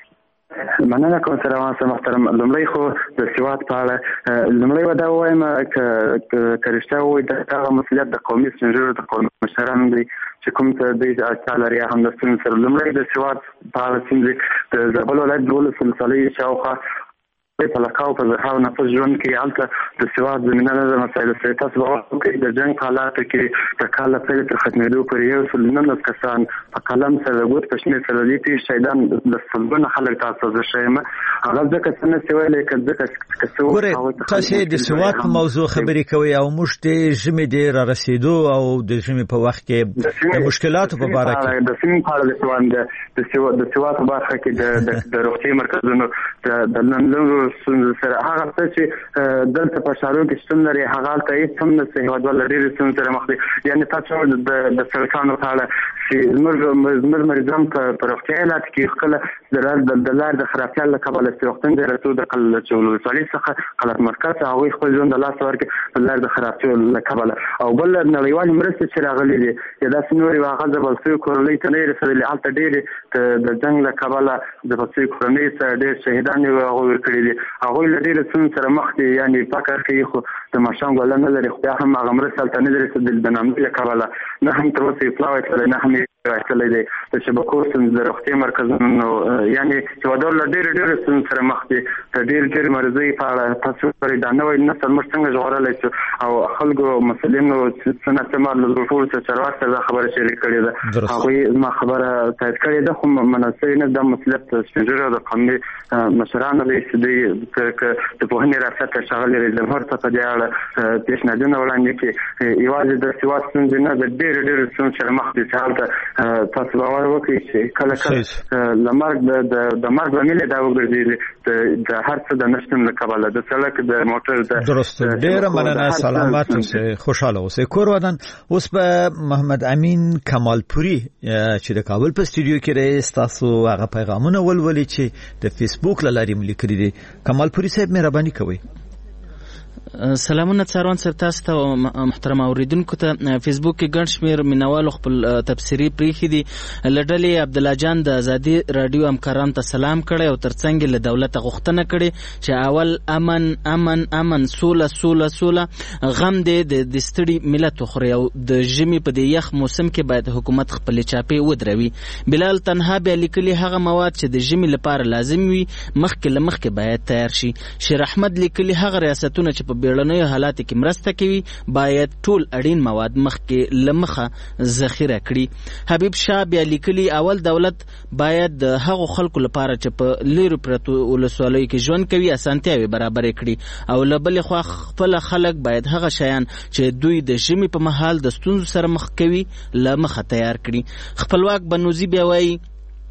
مننه کوم سره محترم لومړی خو د سواد په اړه لومړی ودا وایم چې رښتیا وایي د هغه مسؤلیت د قومي سنجرو د قومي مشرانو دی چې کوم څه د اړتیا هم د ستونزې سره لومړی د سواد په اړه ستونزې د زابل ولایت 12 ولسوالۍ شاوخوا په لکاو په زهاو نفس ژوند کې هلته د سواد زمینه نه ده مسایل سره تاسو به وکړئ د جنګ حالاتو کې د کال له پیل تر ختمېدو پورې 119 کسان په قلم سره ګوت په شمېر سره دي چې شهیدان د سلګونه خلک تاسو زه شایم هغه ځکه څه نه سویلې ګورئ تاسو د سواد په موضوع خبرې کوئ او موږ د ژمي د را رسېدو او د ژمي په وخت کې د مشکلاتو په اړه کې د سیمې په اړه د سواد په برخه کې د روغتي مرکزونو د نن سره هغه چې دلته په شارو کې ستون لري هغه ته هیڅ هم نه سي هیواد ولري ستون سره مخ دي یعنی تاسو د سرکانو په اړه چې زموږ مریضان په روغتیا حالت کې خپل د لار د خرابتیا له کبله سوختن د رسو د قل چولو صالح څخه قلت مرکز هغه خپل ژوند د لاس ورکړي د لار د خرابتیا له کبله او بل نړیوال مرسته چې راغلي دي دا سنوري واغه د بلسوي کورلې ته نه رسېدلې البته ډېر د جنگ له کبله د بلسوي کورنۍ سره ډېر شهیدان ورکړي دي هغه له ډېر څه سره مخ دي یعنی فکر کوي خو د ماشوم ګل نه لري خو هم هغه مرسته ته نه رسېدل د نامې له کبله نه هم تر اوسه اطلاع نه هم راځلې دي چې شبکو د روغتي مرکزونو یعنی چې ودول ډېر سره مخ دي د ډېر مرزي په اړه تاسو پرې دا نوې نسل موږ څنګه جوړولای شو او خلکو مسلمانو څنګه استعمال له ټول څه چارواکي دا خبره شریک کړې ده هغه ما خبره تایید کړې ده خو مناسب نه د مسلط سپینجره د قومي مشرانو د پوهنې راځي شغل لري د هر څه په اړه پیشنهادونه وړاندې کې یوازې د سیاست څنګه نه د ډېر سره مخ دي تاسو باور وکړئ چې کله لمرګ د مرګ باندې دا وګرځي د هر څه د نشټم له کبله د سړک د موټر د درست ډېر مننه سلامات اوسئ خوشاله اوسئ کور ودان اوس په محمد امین کمالپوري چې د کابل په استودیو کې رئیس تاسو هغه پیغامونه ولولي چې د فیسبوک لارې ملي کړی دي کمالپوري صاحب مهرباني کوئ سلامونه څاروان سره تاسو ته محترم اوریدونکو ته فیسبوک کې ګڼ شمېر مینوالو خپل تبصرې پریښي دي لډلې عبد الله جان د ازادي رادیو همکارانو ته سلام کړی او ترڅنګ له دولت غوښتنه کړې چې اول امن سوله غم دې د ستړي ملت خوري او د ژمي په دې یخ موسم کې باید حکومت خپل چاپې ودروي بلال تنها به لیکلي هغه مواد چې د ژمي لپاره لازم وي مخکې باید تیار شي شیر احمد لیکلي هغه ریاستونه چې په په بیړنیو حالاتو کې مرسته کوي باید ټول اړین مواد مخکې لمخه ذخیره کړي. حبیب شاه بیا لیکلي اول دولت باید د هغو خلکو لپاره چې په لیرو پرتو ولسوالیو کې ژوند کوي اسانتیاوې برابرې کړي او له بلې خوا خپل خلک باید هغه شیان چې دوی د ژمي په مهال د ستونزو سره مخ کوي له مخه تیار کړي. خپلواک بنوزي بیا وایي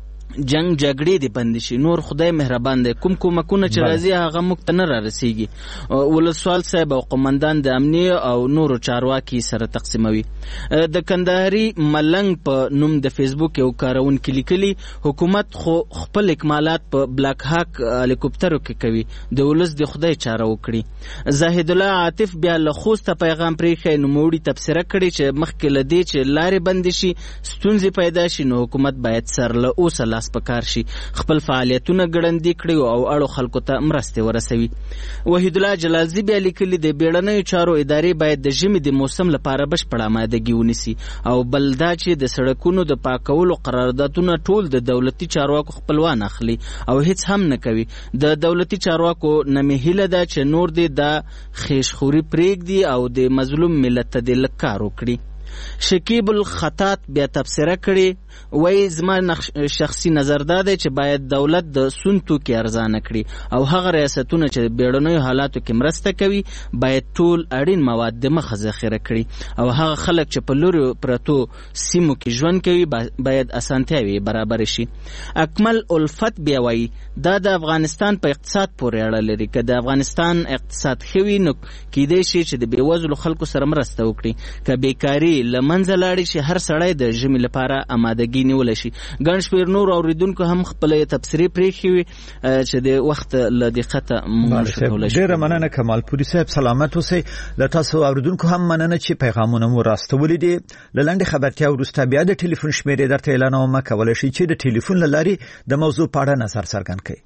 جنگ جګړې دې بند شي نور خدای مهربان دی کوم کومکونه چې راځي هغه موږ ته نه رارسیږي. ولسوال صاحب او قومندان د امنیه او نورو چارواکي سره تقسیموي. د کندهاري ملنګ په نوم د فیسبوک یو کارونکي لیکلي حکومت خو خپل اکمالات په بلاک هاک هلیکوپټرو کې کوي د ولس د خدای چاره وکړي. زاهد الله عاطف بیا له خوسته پیغام پرېښی نوموړي تبصره کړي چې مخکې له دې چې لارې بندې شي ستونزې پیدا شي نو حکومت باید سر له اوسه لاس پکار شي خپل فعالیتونه ګړندي کړي او اړو خلکو ته مرستې ورسوي. وحید الله جلالزی بیا لیکلي د بیړنیو چارو ادارې باید د ژمي د موسم لپاره بشپړه آمادګي ونیسي او بل دا چې د سړکونو د پاکولو قراردادونه ټول د دولتي چارواکو خپلوان اخلي او هیڅ هم نه کوي. د دولتي چارواکو نه مې هیله ده چې نور دې دا خیشخوري پرېږدي او د مظلوم ملت ته دې لږ کار وکړي. شکیب الخطات بیا تبصره کړي وای زما شخصي نظر دا دی چې باید دولت د سون توکي ارزانه کړي او هغه ریاستونه چې بیړنیو حالاتو کې مرسته کوي باید ټول اړین مواد د مخه ذخیره کړي او هغه خلک چې په لوري پرتو سیمو کې ژوند کوي باید اسانتیاوې برابر شي. اکمل الفت بیا وای دا د افغانستان په اقتصاد پورې اړه لري که د افغانستان اقتصاد ښه وي نو کیدای شي چې د بېوزلو خلکو سره مرسته وکړي که بیکاري لمنځه لاړې شي هر سړی د ژمي لپاره آمادګي نیول شي. ګڼ شمېر نور اوریدونکو هم خپلې تبصرې پرېښې وي چې د وخت له دقته موږ کولی شو. ډېره مننه کمال پوري صاحب سلامت اوسئ. له تاسو اوریدونکو هم مننه چې پیغامونه مو راستولي دي. له لنډې خبرتیا وروسته بیا د ټلیفون شمېرې درته اعلانوم کولی شئ چې د ټلیفون له لارې د موضوع په اړه نظر څرګند کړئ.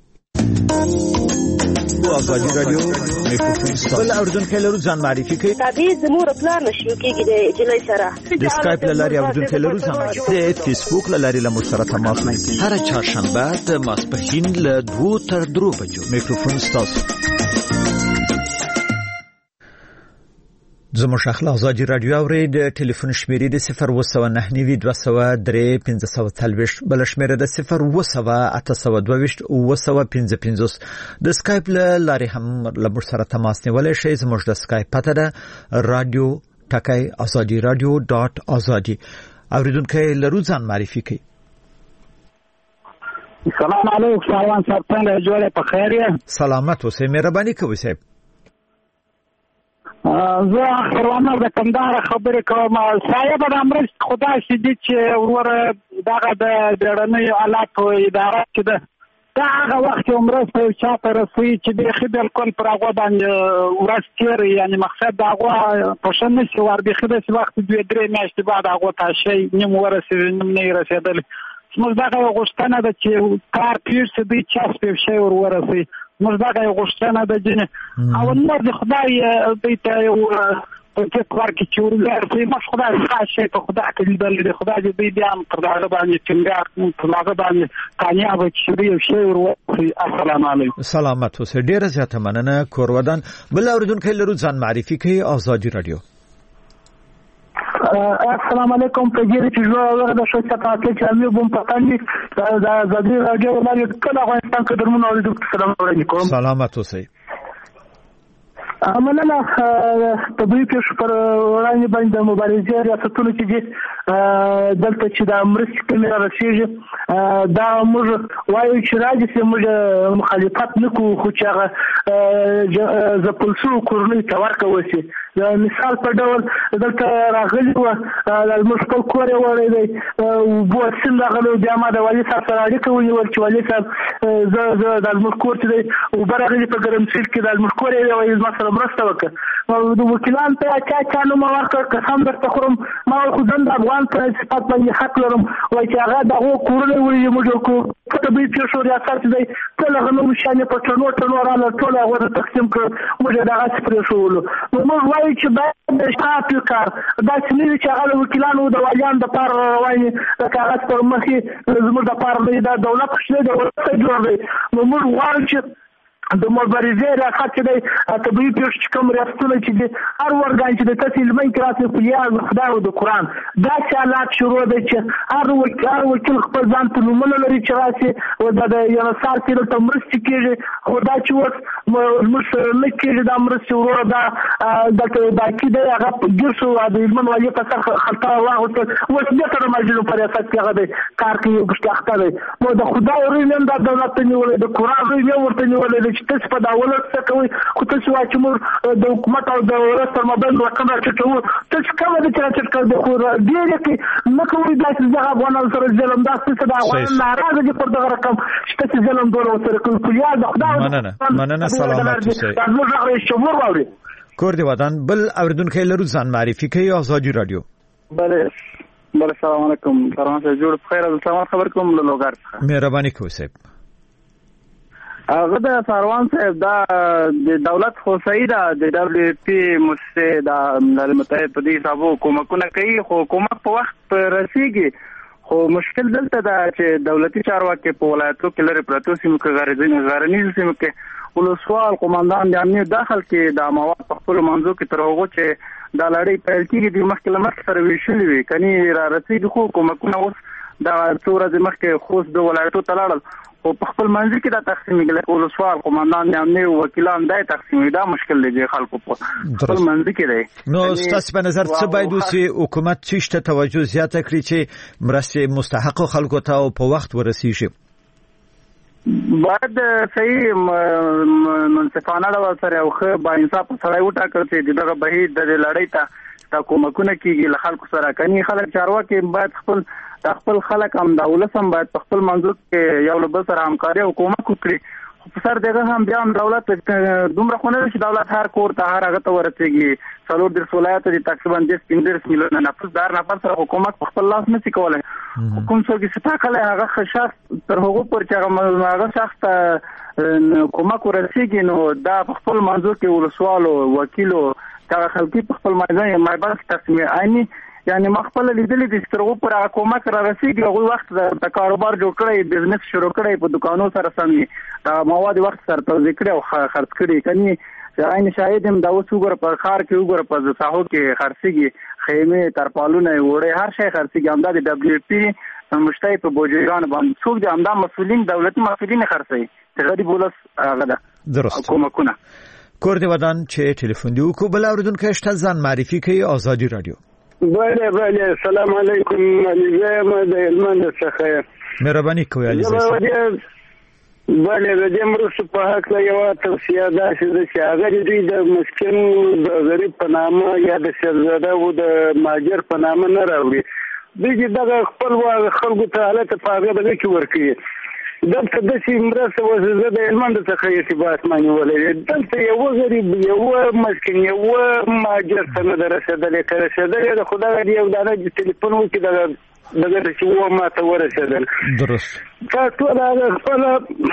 آزادی رادیو میکروفون بل اوردونکو لرو ځان معرفي کوي. تابع زموږ پلان نشو کېږي د جلای سره د اسکایپ له لارې اوردونکو لرو ځان معرفي د فیسبوک له لارې له موږ سره تماس ونیسئ. هر چهارشنبه د ماسپښین له 2 تر 3 بجو میکروفون ستاسو. زموږ اخلاق آزادی رادیو اوري د ټلیفون شمیرې د 02992031540 بل شمیره د 01822 د سکایپ لارې هم لمر سره تماس نیولای شئ. زموږ د سکایپ پته ده radio.azadi.azadi. اوریدونکو لرو ځان معرفي کړئ. السلام علیکم شاروان صاحب څنګه جوړه په خیر یې؟ سلامت اوسئ مهرباني کوئ صاحب. زه خروانه د کندهار خبرې کوم. صاحب د امرست خدای شدید چې ور دغه د بیړنیو حالاتو اداره چې دا هغه وخت عمرست یو چاته رسوي چې بیخي بالکل پر هغه باندې ورځ تېري یعنی مقصد د هغه پوښتنه نشي وربیخي داسې وخت 2-3 میاشتې بعد هغه ته شی نیم ورسېږي نیم نه یې رسېدلی. زموږ دغه یو غوښتنه ده چې کار پېښ شي دوی چسپې شی ورورسوي. موږ دغه یو غوښتنه ده جنې او نور د خدای دوی ته یو په دې کار کې چې ورسوي موږ خدای خاص شی په خدای کې لیدلی دی. خدای دې دوی بیا هم پر هغه باندې ټینګار پر هغه باندې کامیابه چې دوی یو شی ورورسوي. السلام علیکم. سلامت اوسئ. ډېره زیاته مننه کورودان. بل اوریدونکو لرو ځان معرفي کوي. آزادی رادیو. السلام علیکم. په دې چې جوړه د شوکت پاتې چې امیر بم پاتنی د آزادی رادیو باندې کله افغانستان کې درمون اوریدونکو سلام علیکم. سلامت اوسئ. مننه طبي پیښ پر وړاندې باندې مبارزې ریاستونو چې دلته چې د امریکا کې راشي دا موږ وایو چې راځي چې موږ مخالفت نکوو خو چې هغه زپلسو کورنۍ ته ورکوي. مثال په ډول دلته راغلی و موږ خپل کور یې وړی دی اوبه سیند راغلی بیا ما د والي صاحب سره اړیکه ونیول چې والي صاحب زه د زموږ کور چې دی اوبه راغلي په ګرمسیر کې د زموږ کور یې وایي زما سره مرسته وکړه. د وکیلان ته چا نوم ورکړ قسم درته خورم ما خو ځان د افغان په صفت باندې حق لرم وایي چې هغه دغه کورونه وایي موږ کو طبي پیښو ریاست دی ټول هغه نوم شانې په ټنو راله ټول هغه تقسیم کړ موږ دغه پرېښولو. نو موږ وایو چې باید د شاعت کار داسې نه وي چې هغه وکیلانو د والیانو دپاره رواني د کاغذ پر مخې زموږ دپاره دی دا دولت شته دی ورته جوړ دی. نو موږ غواړو چې د مبارزې ریاست چې د طبي پیښ کوم ریاستونه چې د هر ورګان چې د تسلیمي کراسي په یاد خدای او د قران دا حالات شروع دي چې هر وکیل خپل ځان ته نومونه لري چې راسي او د یو سار کې د تمرست کېږي خدای چې وس مش کېږي د امرست ورو دا د کېده هغه ګرسو د علم والی په سر خطا واغوت وس د تر مجلس په ریاست کې هغه د کار کې ګشتاخته دی نو د خدای ورینم د دولت نیولې د قران ورینم ورته نیولې چې تاسو په داوله څه کوي خو تاسو واچ مور د حکومت او د ورسره مبل رقم راټو تاسو کوم د چې کړ د خو ډیر کې نه کوي دا چې هغه افغانان سره ظلم دا څه د افغان ناراضه دي پر دغه رقم چې تاسو ظلم دوله سره کوي په یاد خدای مننه سلامات اوسئ موږ غوښتل شو وروري کور دی ودان بل اوردونکو لرو ځان معرفي کوي آزادي رادیو بله السلام علیکم سلام جوړ بخیر او سلام خبر کوم له لوګار څخه مهرباني کوئ صاحب هغه د سروان صاحب دا د دولت خو صحیح ده د دبليو پی مؤسسه د ملل متحد په دې حسابو کومکونه کوي خو کومک په وخت رسیږي خو مشکل دلته دا چې دولتي چارواکي په ولایتو کې لري پروتو سیمو کې غرنیزو سیمو کې ولسوال قوماندان د امنیت داخل کې د مواد په خپل منځو کې تر هغه چې دا لړۍ پیل کېږي د مخکې لمر سره ویشلې وي کني را رسیدي خو کومکونه اوس دا څوره د مخکې خوست د ولایتو تلاړل او په خپل منځ کې دا تقسیم کېږي ولسوال قوماندان د امنیت وکیلان دا تقسیم دا مشکل دی خلکو په خپل منځ کې دی نو ستاسو په نظر څه باید وسی حکومت چې توجه زیاته کړي چې مرستې مستحق خلکو ته او په وخت ورسیږي باید صحیح منصفانه ډول سره او ښه با انصاف سره وټاکل چې دغه بهیر د لړۍ ته کومکونه کیږي له خلکو سره کني خلک چارواکي باید خپل خلک هم د ولسم باید په خپل منځو کې یو له بل سره همکاري او کومک وکړي خو په سر دغه هم بیا هم دولت دومره خو نه چې دولت هر کور ته هر هغه ته ورسېږي څلور د ولایت د تقریبا 10-15 میلیونه نفر سره حکومت په خپل لاس نشي کولای کوم څوک چې تاکله هغه شخص تر هغه پر چې هغه شخص ته کومک ورسېږي نو دا په خپل منځو کې ولسوالو وکیلو دا خلکي په خپل منځ مایبر تقسیم عیني یعنی مخبل لیدل د سترغو پر حکومت را رسیدي هغه وخت د کاروبار جوړ کړی بزنس شروع کړی په دکانو سره سمي دا مواد وخت سره توزیع کړی او خرڅ کړی کني عین شاهد هم دا اوس وګور په خار کې وګور په ساحو کې خرڅيږي خیمه ترپالونه وړي هر شی خرڅيږي هم د دبليو پی مشتای په بوجيګان باندې څوک د امدا مسولین دولتي مسولین خرڅي ته غریب ولس هغه ده درست کومکونه کور دی ودان چې ټلیفون دی کو بل اوردونکو اشتل ځان معرفي کوي آزادي رادیو بله سلام علیکم علیزه ما د هلمند څخه مهرباني کوئ علیزه بله د دې مرستو په حق له یو توصیه ده چې هغه دوی د مسکین د غریب په نامه یا د شهزاده او د ماجر په نامه نه راوړي دوی چې دغه خپل خلکو ته حالت په هغه دغه کې ورکوي دلته د مرسته وزه د هلمند څخه ارتباط مانیولې دلته یو غریب یو مسکین یو ماجر څنګه درسېدلې کړه چې د خدای دی یو دانه ټلیفون وکړي دغه چې و ما ته ورسېدل درست تاسو دا خپل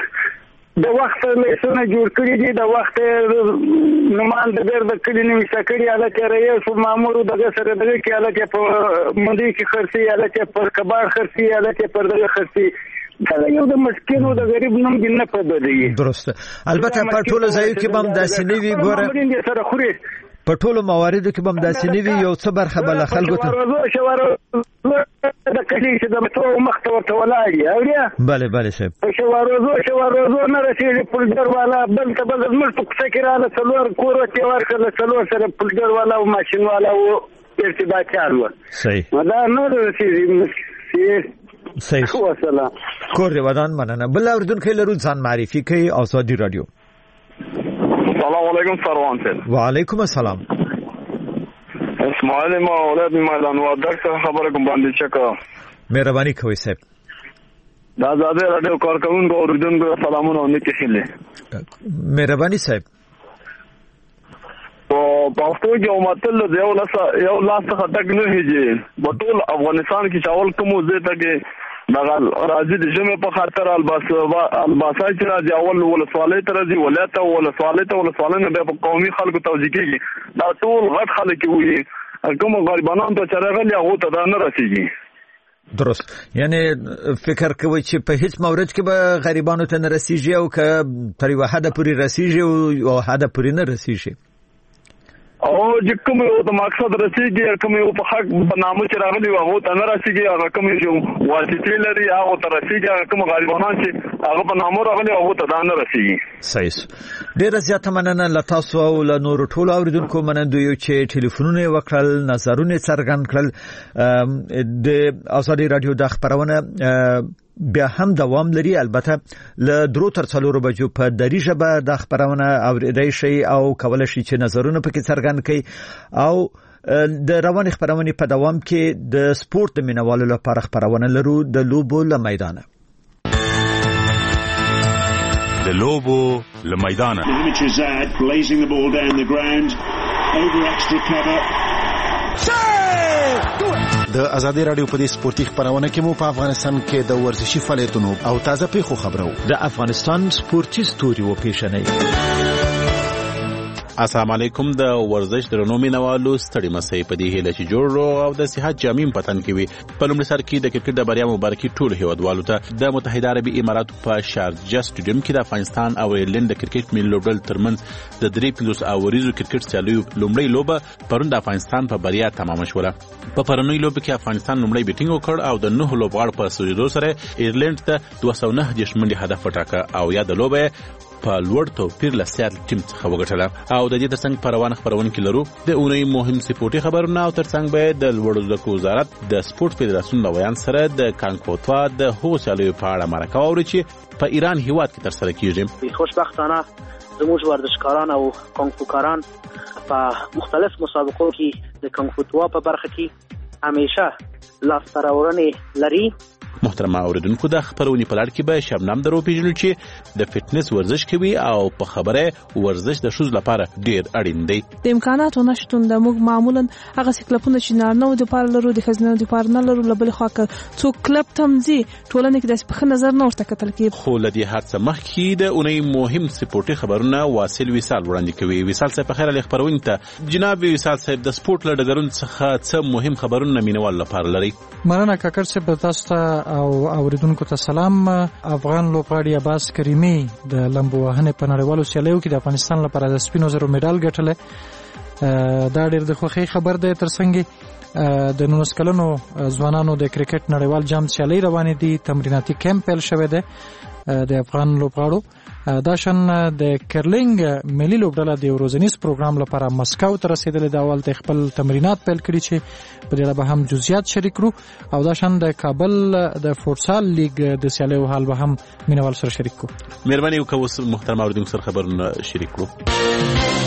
د وخت میسونه جوړ کړی دي د وخت نومان د ډېر د کلی نیمه کړی الکه رئیس مامور دغه سره دغه کې الکه په مندي کې خرسي الکه پر کبار خرسي الکه پر دغه خرسي دا یو د مسکینو د غریب نوم دی نه پدې درست البته په ټولو ځایو کې بم داسې نه وی ګوره سره خوري په ټولو مواردو کې بم داسې نه وی یو څه برخه بل خلکو ته د کلی چې د متو مخته ورته ولاړی اوریا بله صاحب شواروزو نه رسېږي پلډر والا بل ته بل زموږ په څه کې رااله څلور کور ته ورکړل څلور سره پلډر والا او ماشين والا او ارتباط چالو صحیح دا نو رسېږي صحیح والسلام کور دی ودان مننه بل اوردونکو لرو ځان معرفي کوي آزادي رادیو سلام علیکم سروان صاحب وعلیکم السلام اسماعیل ما اولاد میدان و درس خبره کوم باندې چکه مهرباني کوئ صاحب دا زاده رادیو کارکونکو اوریدونکو سلامونه نیکه خله مهرباني صاحب او پښتو کې اومتل یو لاس خټک نه هيږي په ټول افغانستان کې چاول کوم ځای ته کې دغه راځي د جمع په خاطر الباسا چې راځي اول ولسوالۍ ته راځي ولایت ولسوالۍ نه په قومي خلکو توزیع کیږي دا ټول غټ خلک وي کوم غریبانو ته چرغلي هغه ته نه رسیږي درست، یعنی فکر کوي چې په هیڅ مورد کې به غریبانو ته نه رسیږي او که تر یو حد پورې رسیږي او حد پورې نه رسیږي او چې کوم یو د مقصد رسیږي کوم یو په حق بنامه چې راغلي هغه ته نه رسیږي هغه کوم یو واسطه لري هغه ته رسیږي هغه کوم غریبانان چې هغه په نامه راغلي هغه ته نه رسیږي. صحیح. ډېر زیاته مننه له تاسو او له نور ټولو اوریدونکو منندوی چې ټلیفونونه وکړل، نظرونه څرګند کړل. د آزادي رادیو د خبرونه بیا هم دوام لري، البته له 3 تر 4 بجو په دری ژبه د خبرونه اوریدای شي او کولای شي چې نظرونه پکې څرګند کړي او د روان خبرونه په دوام کې د سپورت د مینوالو لپاره خبرونه لرو د لوبو له میدانه. د لوبو له میدانه د آزادي رادیو په دې سپورتي خبرونه کې مو په افغانستان کې د ورزشي فعالیتونو او تازه پیښو خبرو د افغانستان سپورتي ستوري و پیښنې. السلام علیکم. د ورزش درنو مینوالو ستړي مسئ په دې هیله چې جوړ او د صحت جامع پتن کې وي. په لومړي سر کې د کرکټ د بریا مبارکي ټول هیوادوالو ته. د متحده عربي اماراتو په شارجه سټیډیم کې د افغانستان او ایرلند د کرکټ ملي لوبډل ترمنځ د 3 اوریزو کرکټ سیالیو لومړی لوبه پرون د افغانستان په بریا تمام شوه. په پرونی لوبه کې افغانستان لومړی بیټینګ وکړ او د 9 لوبغاړو په سوجدو سره ایرلند ته 209 منډي هدف وټاکه او یا د لوبه په لوړ توپیر له سیاتل ټیم څخه وګټله. او د دې ترڅنګ په روان خبرونه کې لرو د اونۍ مهم سپورتي خبرونه او ترڅنګ به د لوړو زده کړو وزارت د سپورت فدراسیون له ویان سره د کانکوتوا د هغو سیالیو په اړه مرکه واوري چې په ایران هیواد کې ترسره کیږي. خوشبختانه زموږ ورزشکاران او کانکوکاران په مختلف مسابقو کې د کانکوتوا په برخه کې همیشه لاسته راوړنې لري. محترم اوریدونکو، د خبرونې په لړ کې به شبنم درو پیژنو چې د فټنس ورزش کوي او په خبره ورزش د ښځو لپاره ډیر اړین دی. د امکاناتو نشټون د موږ معمولا هغه کلبونه چې نارینه د پاره لرو د ښځینه د پاره نه لرو، لبل خو څو کلب تمځي ټولنه کې د په نظر نه ورته کتل کیږي. خو لدی هر څه مخکې د اونۍ مهم سپورتي خبرونه واصل وصال وړاندې کوي. وصال صاحب په خیر علي خبرونه ته جناب وصال صاحب د سپورت له ډګرونو څخه څه مهم خبرونه مینوال لپاره لري؟ مننه کاکر صاحب، تاسو ته او اوریدونکو ته سلام. افغان لوبغاړي عباس کریمي د لمبو وهنې په نړیوالو سیالیو کې د افغانستان لپاره د سپینو زرو میډال ګټلی. دا ډېر د خوښۍ خبر دی. ترڅنګ د 19 کلنو ځوانانو د کرکټ نړیوال جام سیالۍ روانې دي. تمریناتي کیمپ پیل شوی دی د افغان لوبغاړو. دا شان د کرلینګ ملي لوبډله د ورځنیز پروګرام لپاره مسکو ته رسیدلې. د اول ته خپل تمرینات پیل کړي چې په دې اړه به هم جزئیات شریک کړو. او دا شان د کابل د فوټسال لیګ د سیالیو حال به هم مینوال سره شریک کړو. مهرباني وکړئ محترم اوریدونکو سره خبرونه شریک کړو.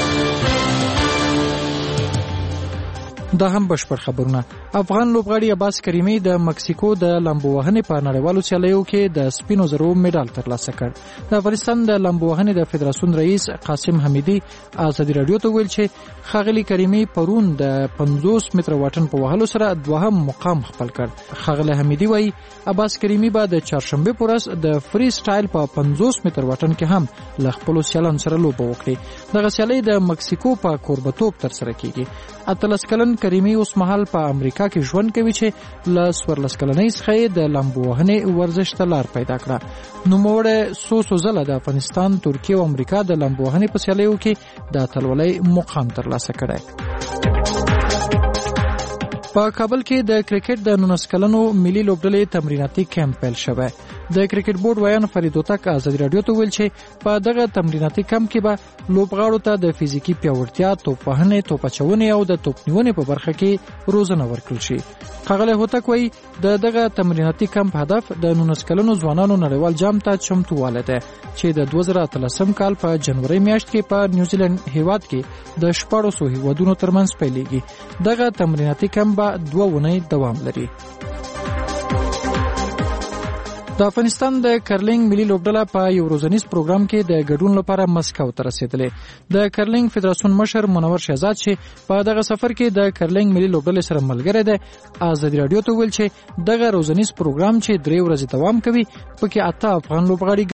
دا هم بشپړ خبرونه. افغان لوبغاړي عباس کریمي د مکسیکو د لامبو وهنې په نړیوالو سیالیو کې د سپینو زرو میډال ترلاسه کړ. د افغانستان د لامبو وهنې د فدراسیون رئیس قاسم حمیدي آزادي رادیو ته ویل چې ښاغلي کریمي پرون د 50 متر واټن په وهلو سره دوهم مقام خپل کړ. ښاغلي حمیدي وایي عباس کریمي به د چهارشنبه په ورځ د فری سټایل په 50 متر واټن کې هم له خپل سیالانو سره لوبه وکړي. دغه سیالي د مکسیکو په کوربتوب ترسره کیږي. 13 کلن کریمي اوس مهال په امریکا کې ژوند کوي چې له 14 کلنۍ څخه د لامبو وهنې ورزش ته لار پیدا کړه. نوموړی څو ځله د افغانستان، ترکیه او امریکا د لامبو وهنې په سیالیو کې د اتلولۍ مقام ترلاسه کړی. په کابل کې د کرکټ د 19 کلنو ملي لوبډلې تمریناتي کیمپ پیل شوی. د کرکټ بورډ ویان فرید وتک آزادي رادیو ته ویل چې په دغه تمریناتي کیمپ کې به لوبغاړو ته د فزیکي پیاوړتیا، توپ وهنې، توپ اچونې او د توپ نیونې په برخه کې روزنه ورکړل شي. ښاغلی هوتک وایي د دغه تمریناتي کیمپ هدف د 19 کلنو ځوانانو نړیوال جام ته چمتووالی دی چې د 2013 کال په جنوري میاشت کې په نیوزیلند هیواد کې د 1400 هیوادونو ترمنځ پیلېږي. دغه تمریناتي کیمپ به 2 اونۍ دوام لري. د افغانستان د کرلینګ ملي لوبډله په یو ورځنیز پروګرام کې د ګډون لپاره مسکو ته رسیدلې. د کرلینګ فدراسیون مشر منور شهزاد چې په دغه سفر کې د کرلینګ ملي لوبډلې سره ملګری دی، آزادي رادیو ته ویل چې دغه ورځنیز پروګرام چې 3 ورځې دوام کوي پکې 8 افغان لوبغاړي